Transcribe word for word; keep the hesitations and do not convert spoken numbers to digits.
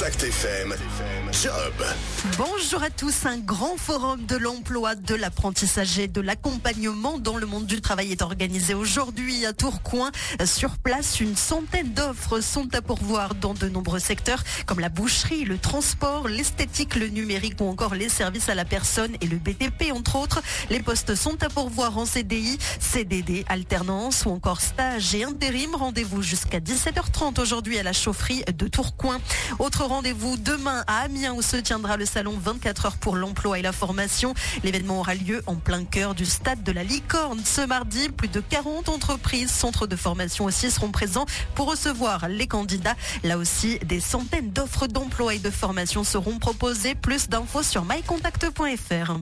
Contact F M, Job. Bonjour à tous, un grand forum de l'emploi, de l'apprentissage et de l'accompagnement dans le monde du travail est organisé aujourd'hui à Tourcoing. Sur place, une centaine d'offres sont à pourvoir dans de nombreux secteurs comme la boucherie, le transport, l'esthétique, le numérique ou encore les services à la personne et le B T P entre autres. Les postes sont à pourvoir en C D I, C D D, alternance ou encore stage et intérim. Rendez-vous jusqu'à dix-sept heures trente aujourd'hui à la chaufferie de Tourcoing. Autre rendez-vous demain à Amiens où se tiendra le salon vingt-quatre heures pour l'emploi et la formation. L'événement aura lieu en plein cœur du stade de la Licorne. Ce mardi, plus de quarante entreprises, centres de formation aussi seront présents pour recevoir les candidats. Là aussi, des centaines d'offres d'emploi et de formation seront proposées. Plus d'infos sur my contact point f r.